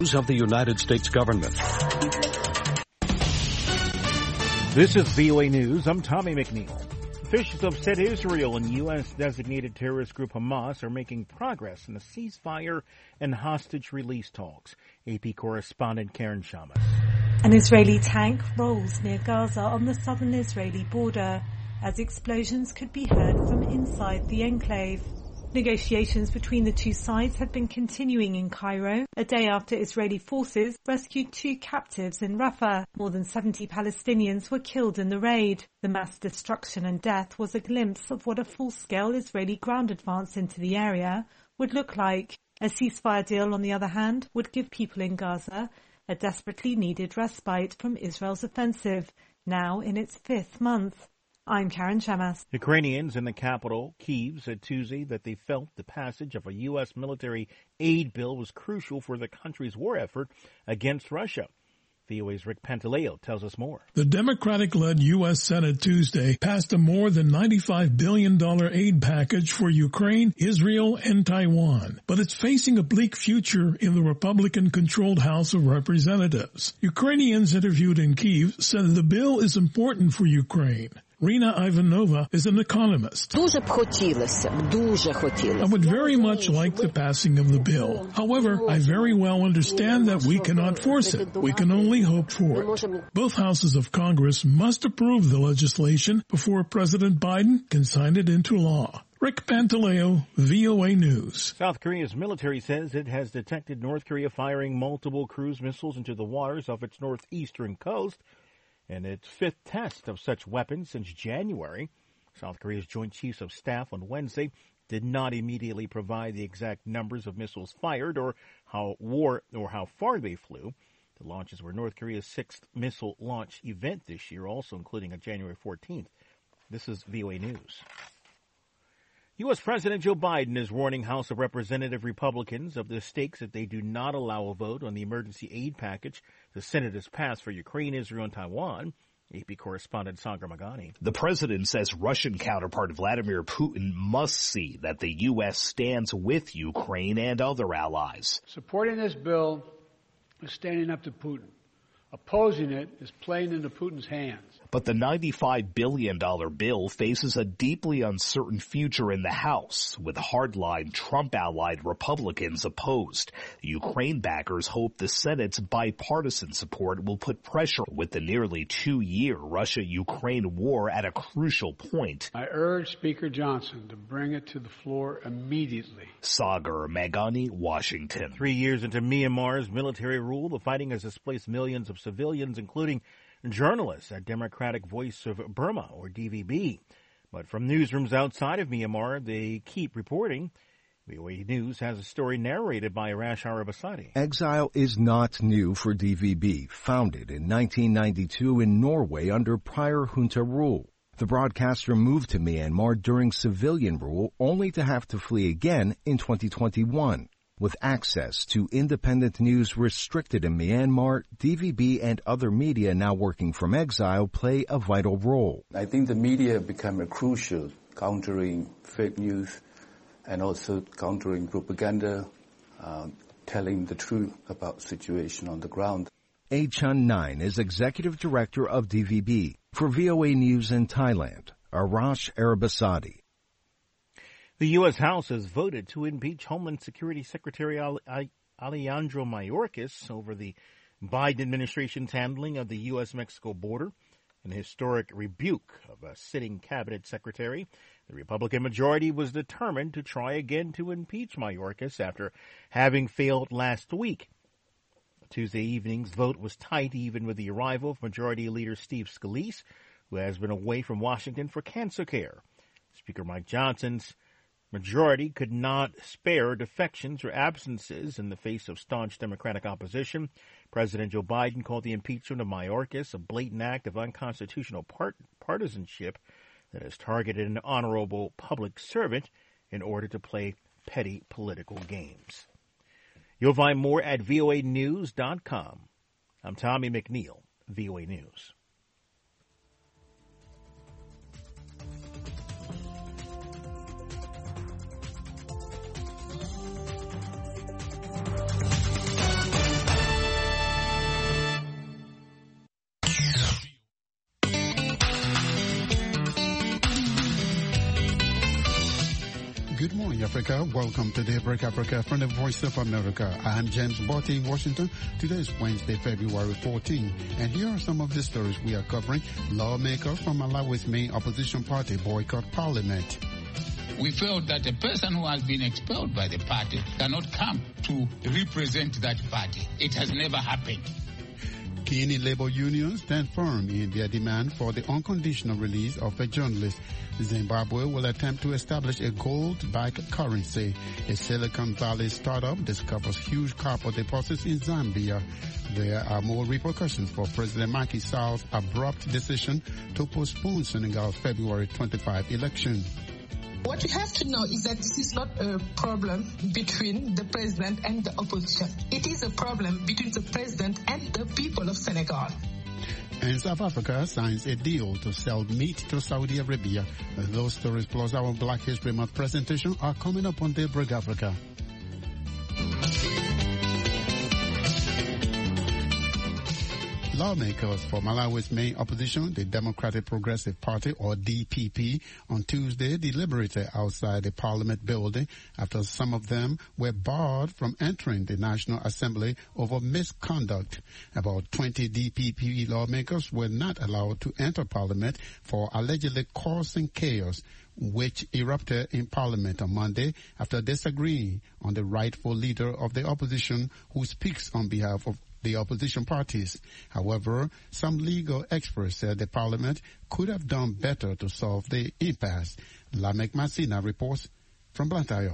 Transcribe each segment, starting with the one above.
of the United States government. This is VOA News. I'm Tommy McNeil. Officials have said Israel and U.S.-designated terrorist group Hamas are making progress in the ceasefire and hostage release talks. AP correspondent Karen Shamas. An Israeli tank rolls near Gaza on the southern Israeli border as explosions could be heard from inside the enclave. Negotiations between the two sides have been continuing in Cairo, a day after Israeli forces rescued 2 captives in Rafah. More than 70 Palestinians were killed in the raid. The mass destruction and death was a glimpse of what a full-scale Israeli ground advance into the area would look like. A ceasefire deal, on the other hand, would give people in Gaza a desperately needed respite from Israel's offensive, now in its 5th month. I'm Karen Shamas. Ukrainians in the capital, Kyiv, said Tuesday that they felt the passage of a U.S. military aid bill was crucial for the country's war effort against Russia. VOA's Rick Pantaleo tells us more. The Democratic-led U.S. Senate Tuesday passed a more than $95 billion aid package for Ukraine, Israel, and Taiwan. But it's facing a bleak future in the Republican-controlled House of Representatives. Ukrainians interviewed in Kyiv said the bill is important for Ukraine. Rina Ivanova is an economist. I would very much like the passing of the bill. However, I very well understand that we cannot force it. We can only hope for it. Both houses of Congress must approve the legislation before President Biden can sign it into law. Rick Pantaleo, VOA News. South Korea's military says it has detected North Korea firing multiple cruise missiles into the waters off its northeastern coast, in its 5th test of such weapons since January. South Korea's Joint Chiefs of Staff on Wednesday did not immediately provide the exact numbers of missiles fired or how far they flew. The launches were North Korea's 6th missile launch event this year, also including on January 14th. This is VOA News. U.S. President Joe Biden is warning House of Representative Republicans of the stakes if they do not allow a vote on the emergency aid package the Senate has passed for Ukraine, Israel, and Taiwan. AP correspondent Sagar Magani. The president says Russian counterpart Vladimir Putin must see that the U.S. stands with Ukraine and other allies. Supporting this bill is standing up to Putin. Opposing it is playing into Putin's hands. But the $95 billion bill faces a deeply uncertain future in the House, with hardline Trump-allied Republicans opposed. Ukraine backers hope the Senate's bipartisan support will put pressure with the nearly 2-year Russia-Ukraine war at a crucial point. I urge Speaker Johnson to bring it to the floor immediately. Sagar Magani, Washington. 3 years into Myanmar's military rule, the fighting has displaced millions of civilians, including journalists at Democratic Voice of Burma, or DVB. But from newsrooms outside of Myanmar, they keep reporting. VOA News has a story narrated by Arash Arabasadi. Exile is not new for DVB, founded in 1992 in Norway under prior junta rule. The broadcaster moved to Myanmar during civilian rule, only to have to flee again in 2021. With access to independent news restricted in Myanmar, DVB and other media now working from exile play a vital role. I think the media become crucial, countering fake news and also countering propaganda, telling the truth about the situation on the ground. A. Chun Nine is executive director of DVB. For VOA News in Thailand, Arash Arabasadi. The U.S. House has voted to impeach Homeland Security Secretary Alejandro Mayorkas over the Biden administration's handling of the U.S.-Mexico border, an historic rebuke of a sitting cabinet secretary. The Republican majority was determined to try again to impeach Mayorkas after having failed last week. Tuesday evening's vote was tight even with the arrival of Majority Leader Steve Scalise, who has been away from Washington for cancer care. Speaker Mike Johnson's majority could not spare defections or absences in the face of staunch Democratic opposition. President Joe Biden called the impeachment of Mayorkas a blatant act of unconstitutional partisanship that has targeted an honorable public servant in order to play petty political games. You'll find more at voanews.com. I'm Tommy McNeil, VOA News. morning, Africa. Welcome to Daybreak Africa from the Voice of America. I'm James Botti in Washington. Today is Wednesday, February 14. And here are some of the stories we are covering. Lawmakers from Malawi's main opposition party boycott parliament. We felt that a person who has been expelled by the party cannot come to represent that party. It has never happened. Kenya labor unions stand firm in their demand for the unconditional release of a journalist. Zimbabwe will attempt to establish a gold-backed currency. A Silicon Valley startup discovers huge copper deposits in Zambia. There are more repercussions for President Macky Sall's abrupt decision to postpone Senegal's February 25 election. What we have to know is that this is not a problem between the president and the opposition. It is a problem between the president and the people of Senegal. And South Africa signs a deal to sell meat to Saudi Arabia. Those stories plus our Black History Month presentation are coming up on Daybreak Africa. Lawmakers for Malawi's main opposition, the Democratic Progressive Party, or DPP, on Tuesday deliberated outside the Parliament building after some of them were barred from entering the National Assembly over misconduct. About 20 DPP lawmakers were not allowed to enter Parliament for allegedly causing chaos, which erupted in Parliament on Monday after disagreeing on the rightful leader of the opposition who speaks on behalf of the opposition parties. However, some legal experts said the Parliament could have done better to solve the impasse. Lamek Masina reports from Blantyre.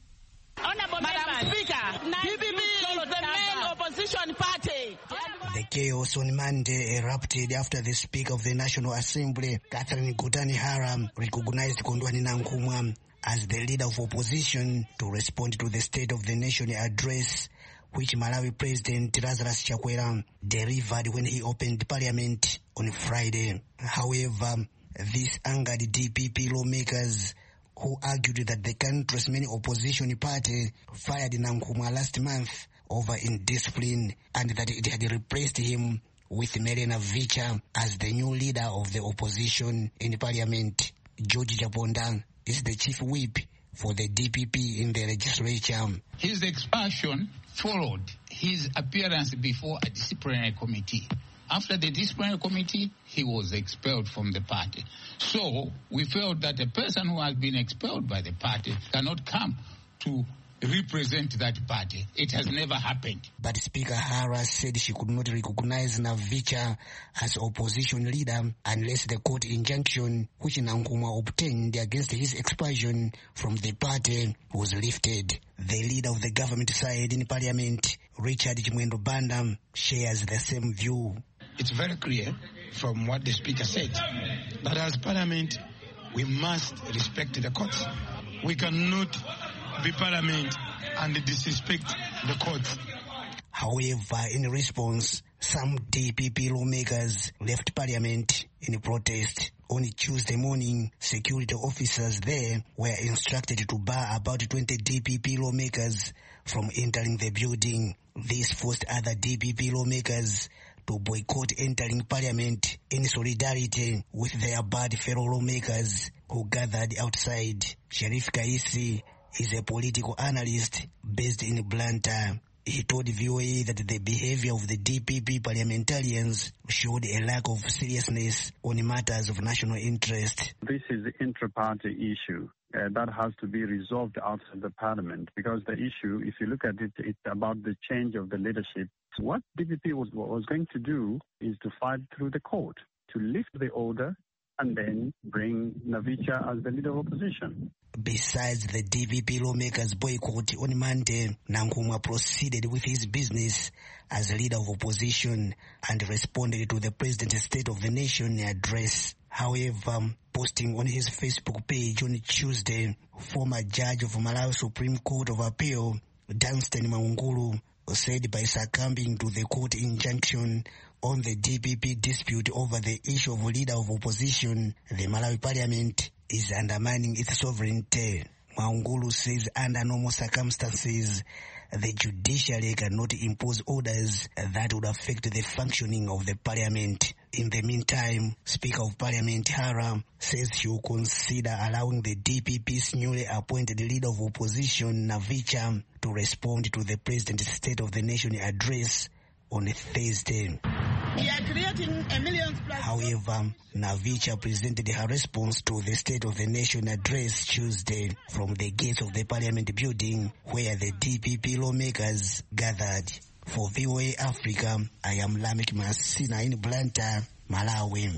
Madam Speaker, DPP is the main opposition party. The chaos on Monday erupted after the Speaker of the National Assembly, Catherine Gutani-Hara, recognized Kondwani Nankumwa as the leader of opposition to respond to the State of the Nation address, which Malawi President Lazarus Chakwera delivered when he opened Parliament on Friday. However, this angered DPP lawmakers who argued that the country's main opposition party fired Nankumwa last month over indiscipline and that it had replaced him with Melena Vicha as the new leader of the opposition in Parliament. George Japonda is the chief whip for the DPP in the legislature. His expulsion followed his appearance before a disciplinary committee. After the disciplinary committee, he was expelled from the party. So we felt that a person who has been expelled by the party cannot come to represent that party. It has never happened. But Speaker Hara said she could not recognize Navicha as opposition leader unless the court injunction which Nankumwa obtained against his expulsion from the party was lifted. The leader of the government side in Parliament, Richard Chimwendo Banda, shares the same view. It's very clear from what the Speaker said that as Parliament we must respect the courts. We cannot be Parliament and disrespect the courts. However, in response, some DPP lawmakers left Parliament in protest. On Tuesday morning, security officers there were instructed to bar about 20 DPP lawmakers from entering the building. This forced other DPP lawmakers to boycott entering Parliament in solidarity with their bad fellow lawmakers who gathered outside. Sharif Kaisi is a political analyst based in Blantyre. He told VOA that the behavior of the DPP parliamentarians showed a lack of seriousness on matters of national interest. This is the intra-party issue that has to be resolved outside the parliament, because the issue, if you look at it, it's about the change of the leadership. What DPP was going to do is to fight through the court to lift the order and then bring Navicha as the leader of opposition. Besides the DPP lawmakers' boycott on Monday, Nankumwa proceeded with his business as leader of opposition and responded to the President's State of the Nation address. However, posting on his Facebook page on Tuesday, former judge of Malawi Supreme Court of Appeal, Dunstan Maungulu, said by succumbing to the court injunction on the DPP dispute over the issue of leader of opposition, the Malawi Parliament is undermining its sovereignty. Maungulu says under normal circumstances, the judiciary cannot impose orders that would affect the functioning of the Parliament. In the meantime, Speaker of Parliament Haram says he will consider allowing the DPP's newly appointed leader of opposition, Navicha, to respond to the President's State of the Nation address on Thursday. We are creating a million plus. However, Navicha presented her response to the State of the Nation address Tuesday from the gates of the Parliament building where the DPP lawmakers gathered. For VOA Africa, I am Lamek Masina in Blantyre, Malawi.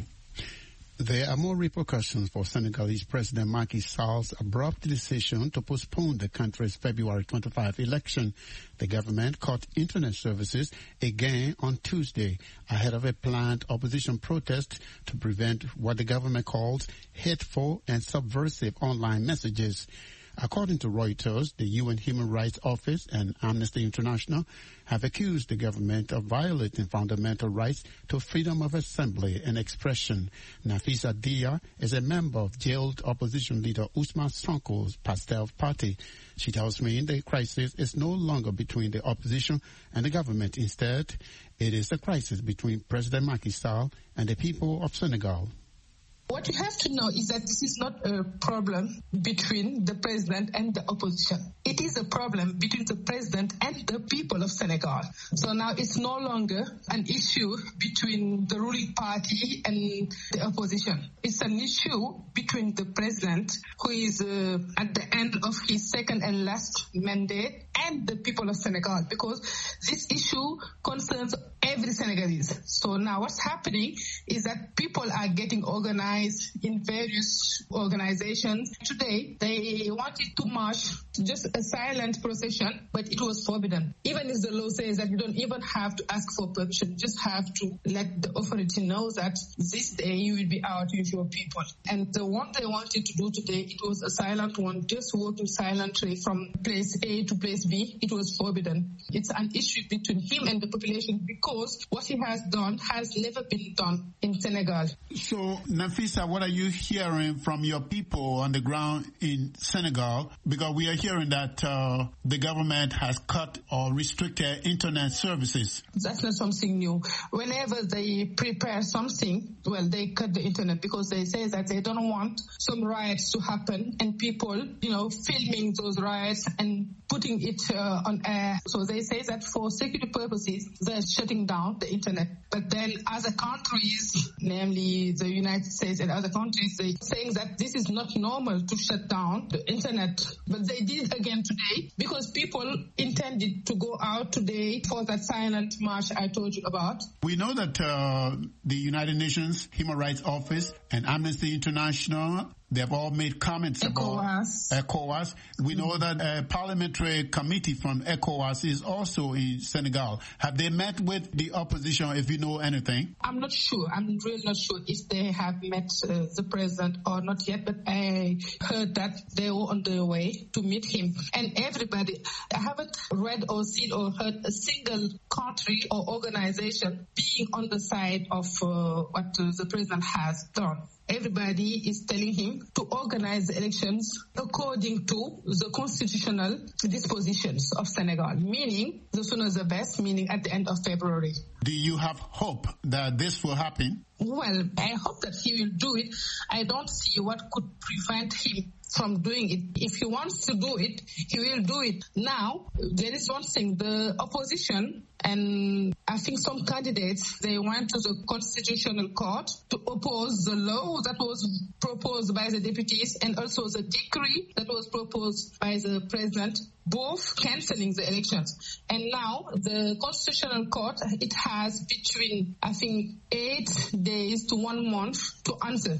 There are more repercussions for Senegalese President Macky Sall's abrupt decision to postpone the country's February 25 election. The government cut internet services again on Tuesday ahead of a planned opposition protest to prevent what the government calls hateful and subversive online messages. According to Reuters, the UN Human Rights Office and Amnesty International have accused the government of violating fundamental rights to freedom of assembly and expression. Nafisa Dia is a member of jailed opposition leader Ousmane Sonko's Pastef party. She tells me the crisis is no longer between the opposition and the government. Instead, it is a crisis between President Macky Sall and the people of Senegal. What you have to know is that this is not a problem between the president and the opposition. It is a problem between the president and the people of Senegal. So now it's no longer an issue between the ruling party and the opposition. It's an issue between the president, who is at the end of his second and last mandate, and the people of Senegal, because this issue concerns every Senegalese. So now what's happening is that people are getting organized in various organizations. Today, they wanted to march, just a silent procession, but it was forbidden. Even if the law says that you don't even have to ask for permission, just have to let the authority know that this day you will be out with your people. And the one they wanted to do today, it was a silent one, just walking silently from place A to place B. It was forbidden. It's an issue between him and the population because what he has done has never been done in Senegal. So, Nafisa, what are you hearing from your people on the ground in Senegal? Because we are hearing that the government has cut or restricted internet services. That's not something new. Whenever they prepare something, well, they cut the internet because they say that they don't want some riots to happen and people, filming those riots and putting it on air. So they say that for security purposes, they're shutting down the internet. But then other countries, namely the United States and other countries, they're saying that this is not normal to shut down the internet. But they did again today because people intended to go out today for that silent march I told you about. We know that the United Nations Human Rights Office and Amnesty International, they have all made comments about ECOWAS. We know that a parliamentary committee from ECOWAS is also in Senegal. Have they met with the opposition, if you know anything? I'm not sure. I'm really not sure if they have met the president or not yet, but I heard that they were on their way to meet him. And everybody, I haven't read or seen or heard a single country or organization being on the side of what the president has done. Everybody is telling him to organize the elections according to the constitutional dispositions of Senegal, meaning the sooner the best, meaning at the end of February. Do you have hope that this will happen? Well, I hope that he will do it. I don't see what could prevent him from doing it. If he wants to do it, he will do it. Now, there is one thing, the opposition, and I think some candidates, they went to the Constitutional Court to oppose the law that was proposed by the deputies and also the decree that was proposed by the president, both cancelling the elections. And now the Constitutional Court, it has between, I think, 8 days to 1 month to answer.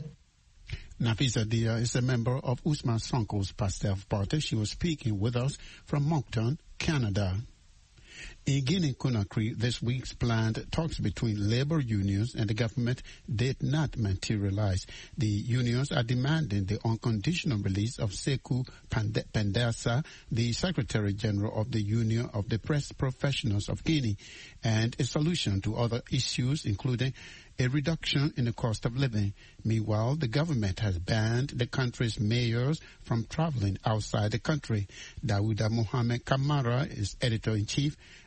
Nafisa Dia is a member of Ousmane Sonko's Pastef party. She was speaking with us from Moncton, Canada. In Guinea-Conakry, this week's planned talks between labor unions and the government did not materialize. The unions are demanding the unconditional release of Sekou Pendessa, the Secretary General of the Union of the Press Professionals of Guinea, and a solution to other issues, including a reduction in the cost of living. Meanwhile, the government has banned the country's mayors from traveling outside the country. Dawuda Mohamed Kamara is editor-in-chief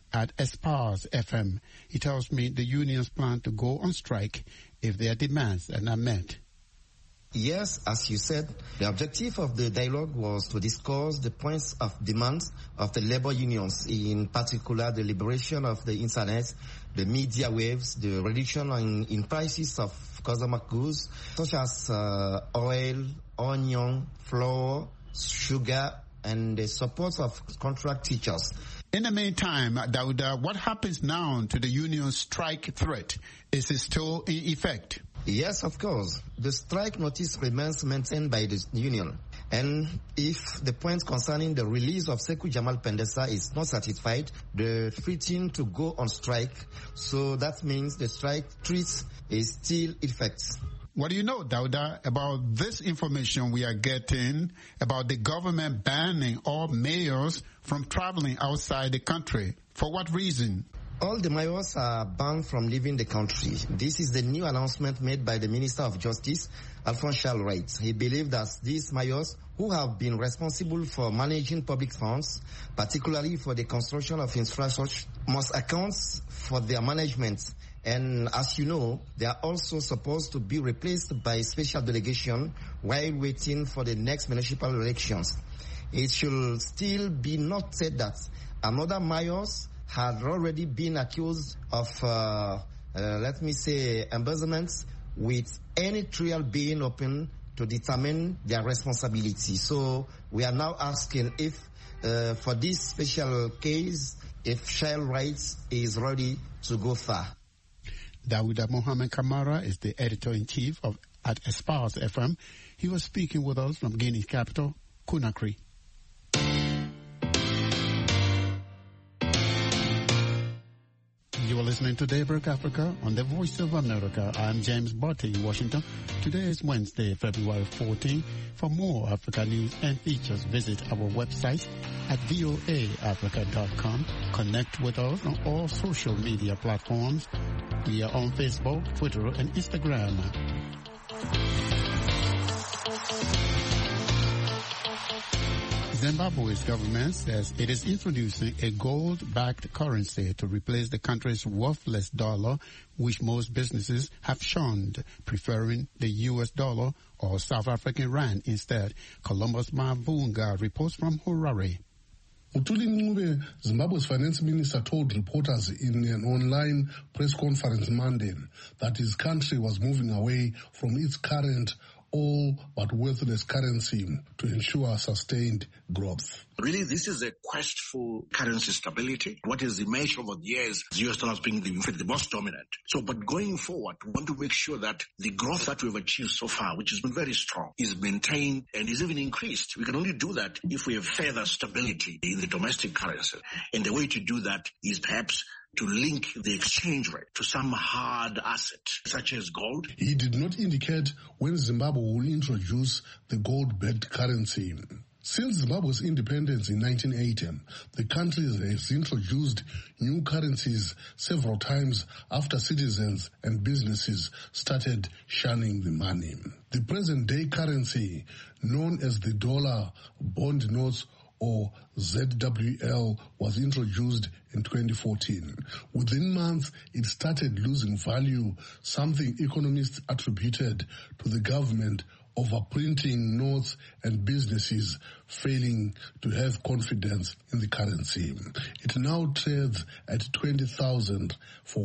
at Esparz FM. He tells me the unions plan to go on strike if their demands are not met. Yes, as you said, the objective of the dialogue was to discuss the points of demands of the labor unions, in particular the liberation of the internet, the media waves, the reduction in prices of consumer goods such as oil, onion, flour, sugar, and the support of contract teachers. In the meantime, Dauda, what happens now to the union strike threat? Is it still in effect? Yes, of course. The strike notice remains maintained by the union. And if the point concerning the release of Sekou Jamal Pendesa is not satisfied, the threatening to go on strike. So that means the strike threat is still in effect. What do you know, Dauda, about this information we are getting about the government banning all mayors from traveling outside the country? For what reason? All the mayors are banned from leaving the country. This is the new announcement made by the Minister of Justice, Alphonse Charles Wright. He believed that these mayors, who have been responsible for managing public funds, particularly for the construction of infrastructure, must account for their management. And as you know, they are also supposed to be replaced by special delegation while waiting for the next municipal elections. It should still be noted that another mayors had already been accused of, embezzlement, with any trial being open to determine their responsibility. So we are now asking if, for this special case, if Charles Wright is ready to go far. Dauda Mohamed Kamara is the editor-in-chief at Esparz FM. He was speaking with us from Guinea's capital, Conakry. You are listening to Daybreak Africa on the Voice of America. I'm James Barty in Washington. Today is Wednesday, February 14. For more Africa news and features, visit our website at voaafrica.com. Connect with us on all social media platforms. We are on Facebook, Twitter, and Instagram. Zimbabwe's government says it is introducing a gold-backed currency to replace the country's worthless dollar, which most businesses have shunned, preferring the U.S. dollar or South African rand instead. Columbus Mavunga reports from Harare. Mutuli Ncube, Zimbabwe's finance minister, told reporters in an online press conference Monday that his country was moving away from its current all but worthless currency to ensure sustained growth. Really, this is a quest for currency stability. What is emerged over the years, the US dollar being the most dominant. So, but going forward, we want to make sure that the growth that we've achieved so far, which has been very strong, is maintained and is even increased. We can only do that if we have further stability in the domestic currency. And the way to do that is perhaps to link the exchange rate to some hard asset, such as gold. He did not indicate when Zimbabwe will introduce the gold-backed currency. Since Zimbabwe's independence in 1980, the country has introduced new currencies several times after citizens and businesses started shunning the money. The present-day currency, known as the dollar bond notes or ZWL, was introduced in 2014. Within months, it started losing value, something economists attributed to the government overprinting notes and businesses failing to have confidence in the currency. It now trades at 20,000 for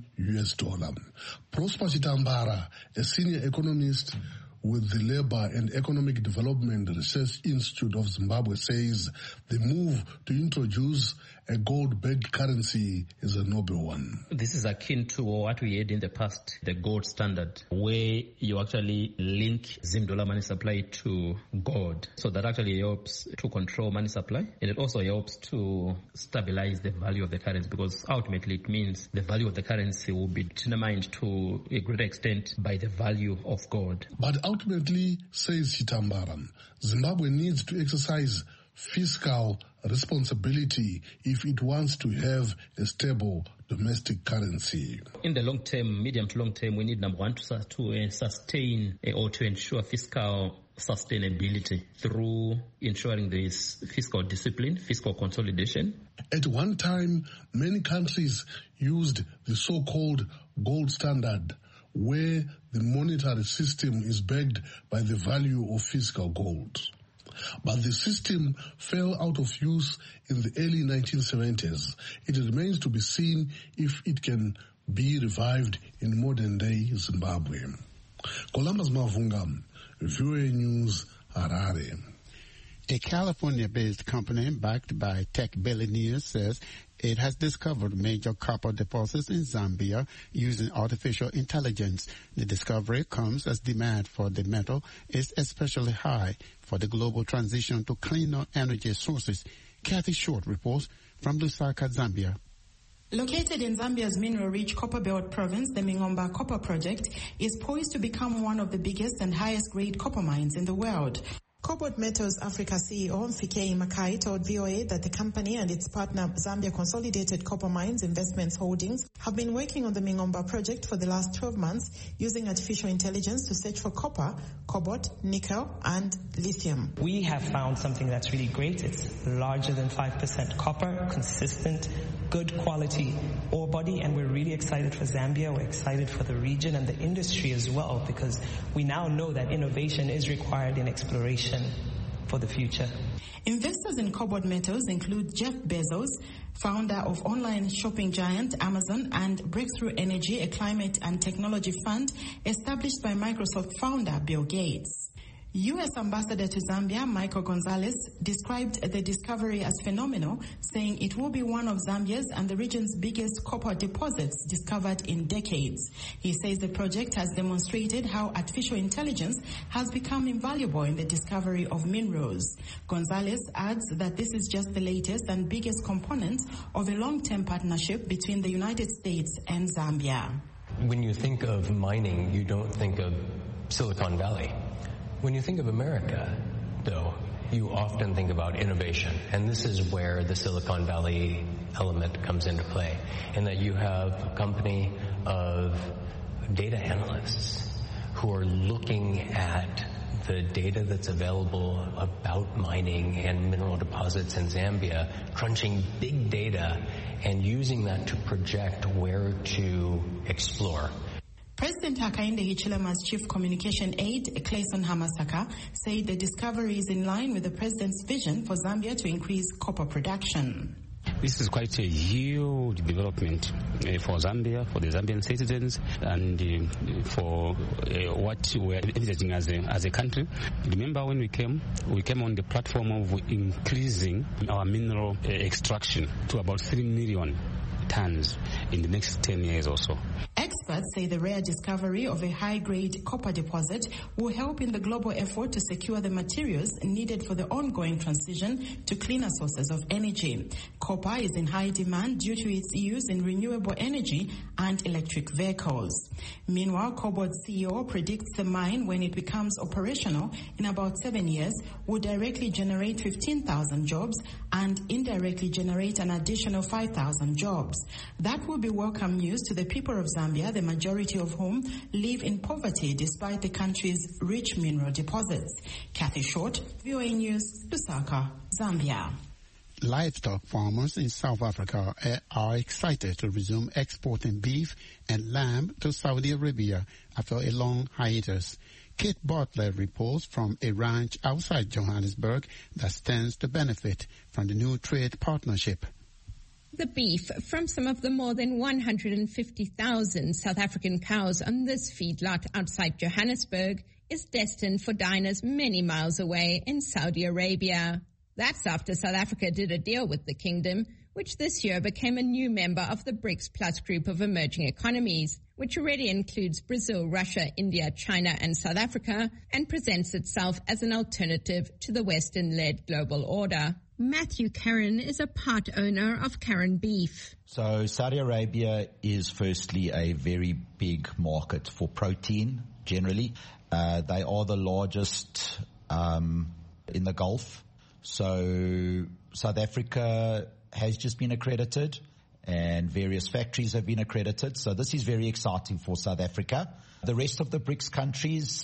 $1. Prosper Chitambara, a senior economist with the Labour and Economic Development Research Institute of Zimbabwe, says the move to introduce a gold-backed currency is a noble one. This is akin to what we had in the past, the gold standard, where you actually link Zim dollar money supply to gold. So that actually helps to control money supply, and it also helps to stabilize the value of the currency, because ultimately it means the value of the currency will be determined to a greater extent by the value of gold. But ultimately, says Chitambara, Zimbabwe needs to exercise fiscal responsibility if it wants to have a stable domestic currency. In the long term, medium to long term, we need, number one, to sustain or to ensure fiscal sustainability through ensuring there is fiscal discipline, fiscal consolidation. At one time, many countries used the so-called gold standard, where the monetary system is backed by the value of physical gold. But the system fell out of use in the early 1970s. It remains to be seen if it can be revived in modern-day Zimbabwe. Columbus Mavunga, VOA News, Harare. A California-based company backed by tech billionaires says it has discovered major copper deposits in Zambia using artificial intelligence. The discovery comes as demand for the metal is especially high for the global transition to cleaner energy sources. Kathy Short reports from Lusaka, Zambia. Located in Zambia's mineral-rich Copperbelt province, the Mingomba Copper Project is poised to become one of the biggest and highest-grade copper mines in the world. Cobalt Metals Africa CEO Mfikei Makai told VOA that the company and its partner Zambia Consolidated Copper Mines Investments Holdings have been working on the Mingomba project for the last 12 months using artificial intelligence to search for copper, cobalt, nickel and lithium. We have found something that's really great. It's larger than 5% copper, consistent, good quality ore body, and we're really excited for Zambia. We're excited for the region and the industry as well, because we now know that innovation is required in exploration for the future. Investors in Cobalt Metals include Jeff Bezos, founder of online shopping giant Amazon, and Breakthrough Energy, a climate and technology fund established by Microsoft founder Bill Gates. U.S. Ambassador to Zambia, Michael Gonzalez, described the discovery as phenomenal, saying it will be one of Zambia's and the region's biggest copper deposits discovered in decades. He says the project has demonstrated how artificial intelligence has become invaluable in the discovery of minerals. Gonzalez adds that this is just the latest and biggest component of a long-term partnership between the United States and Zambia. When you think of mining, you don't think of Silicon Valley. When you think of America, though, you often think about innovation, and this is where the Silicon Valley element comes into play, in that you have a company of data analysts who are looking at the data that's available about mining and mineral deposits in Zambia, crunching big data and using that to project where to explore. President Hakainde Hichilema's chief communication aide, Clayson Hamasaka, said the discovery is in line with the president's vision for Zambia to increase copper production. This is quite a huge development for Zambia, for the Zambian citizens, and for what we're envisaging as a country. Remember when we came on the platform of increasing our mineral extraction to about 3 million tons in the next 10 years or so. Experts say the rare discovery of a high-grade copper deposit will help in the global effort to secure the materials needed for the ongoing transition to cleaner sources of energy. Copper is in high demand due to its use in renewable energy and electric vehicles. Meanwhile, Cobalt CEO predicts the mine, when it becomes operational in about 7 years, will directly generate 15,000 jobs and indirectly generate an additional 5,000 jobs. That will be welcome news to the people of Zambia, the majority of whom live in poverty despite the country's rich mineral deposits. Kathy Short, VOA News, Lusaka, Zambia. Livestock farmers in South Africa are excited to resume exporting beef and lamb to Saudi Arabia after a long hiatus. Kate Butler reports from a ranch outside Johannesburg that stands to benefit from the new trade partnership. The beef from some of the more than 150,000 South African cows on this feedlot outside Johannesburg is destined for diners many miles away in Saudi Arabia. That's after South Africa did a deal with the kingdom, which this year became a new member of the BRICS Plus group of emerging economies, which already includes Brazil, Russia, India, China, and South Africa, and presents itself as an alternative to the Western-led global order. Matthew Karen is a part owner of Karen Beef. So Saudi Arabia is firstly a very big market for protein generally. They are the largest in the Gulf. So South Africa has just been accredited and various factories have been accredited. So this is very exciting for South Africa. The rest of the BRICS countries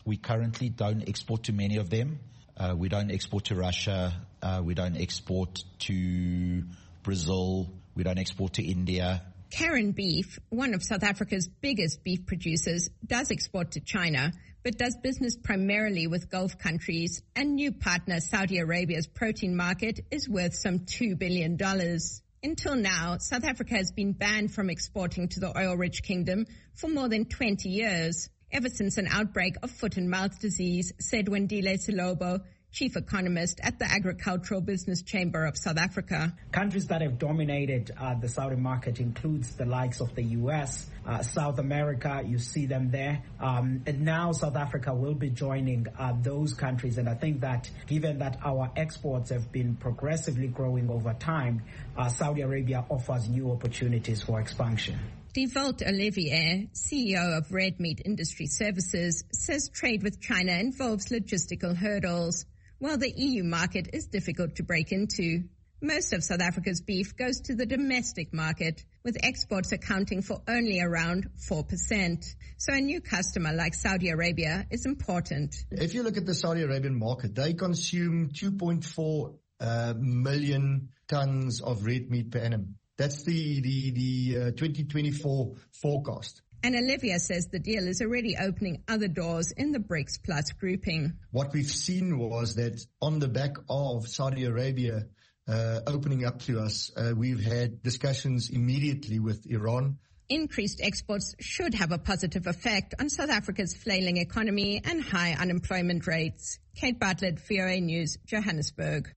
We currently don't export to many of them. We don't export to Russia. We don't export to Brazil. We don't export to India. Karen Beef, one of South Africa's biggest beef producers, does export to China, but does business primarily with Gulf countries, and new partner Saudi Arabia's protein market is worth some $2 billion. Until now, South Africa has been banned from exporting to the oil-rich kingdom for more than 20 years, ever since an outbreak of foot and mouth disease, said Wendile Silobo, chief economist at the Agricultural Business Chamber of South Africa. Countries that have dominated the Saudi market includes the likes of the U.S., South America, you see them there. And now South Africa will be joining those countries. And I think that given that our exports have been progressively growing over time, Saudi Arabia offers new opportunities for expansion. Devolt Olivier, CEO of Red Meat Industry Services, says trade with China involves logistical hurdles, while the EU market is difficult to break into. Most of South Africa's beef goes to the domestic market, with exports accounting for only around 4%. So a new customer like Saudi Arabia is important. If you look at the Saudi Arabian market, they consume 2.4 million tons of red meat per annum. That's the 2024 forecast. And Olivia says the deal is already opening other doors in the BRICS Plus grouping. What we've seen was that on the back of Saudi Arabia opening up to us, we've had discussions immediately with Iran. Increased exports should have a positive effect on South Africa's flailing economy and high unemployment rates. Kate Bartlett, VOA News, Johannesburg.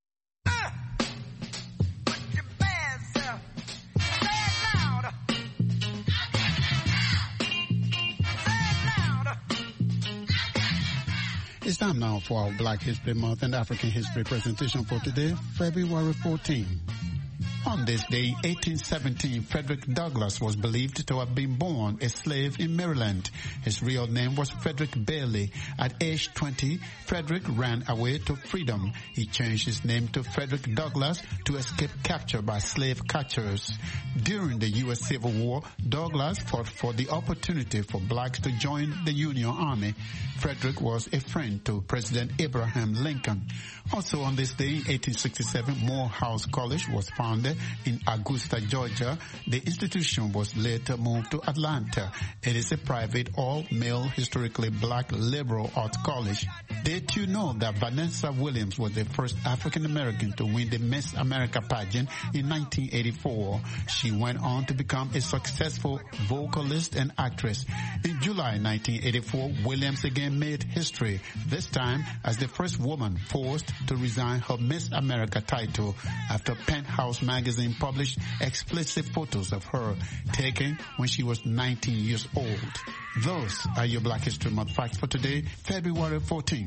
It's time now for our Black History Month and African History presentation for today, February 14. On this day, 1817, Frederick Douglass was believed to have been born a slave in Maryland. His real name was Frederick Bailey. At age 20, Frederick ran away to freedom. He changed his name to Frederick Douglass to escape capture by slave catchers. During the U.S. Civil War, Douglass fought for the opportunity for blacks to join the Union Army. Frederick was a friend to President Abraham Lincoln. Also on this day, in 1867, Morehouse College was founded in Augusta, Georgia. The institution was later moved to Atlanta. It is a private, all-male, historically black liberal arts college. Did you know that Vanessa Williams was the first African-American to win the Miss America pageant in 1984? She went on to become a successful vocalist and actress. In July 1984, Williams again made history, this time as the first woman forced to resign her Miss America title after Penthouse magazine published explicit photos of her taken when she was 19 years old. Those are your Black History Month facts for today, February 14.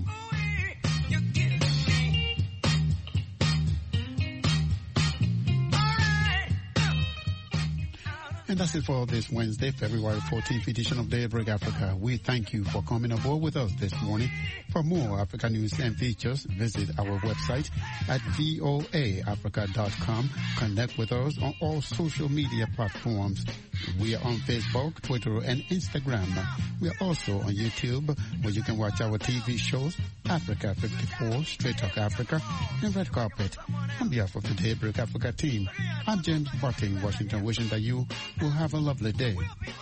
And that's it for this Wednesday, February 14th edition of Daybreak Africa. We thank you for coming aboard with us this morning. For more Africa news and features, visit our website at voaafrica.com. Connect with us on all social media platforms. We are on Facebook, Twitter, and Instagram. We are also on YouTube, where you can watch our TV shows, Africa 54, Straight Talk Africa, and Red Carpet. On behalf of the Daybreak Africa team, I'm James Barton, Washington, wishing that you will have a lovely day.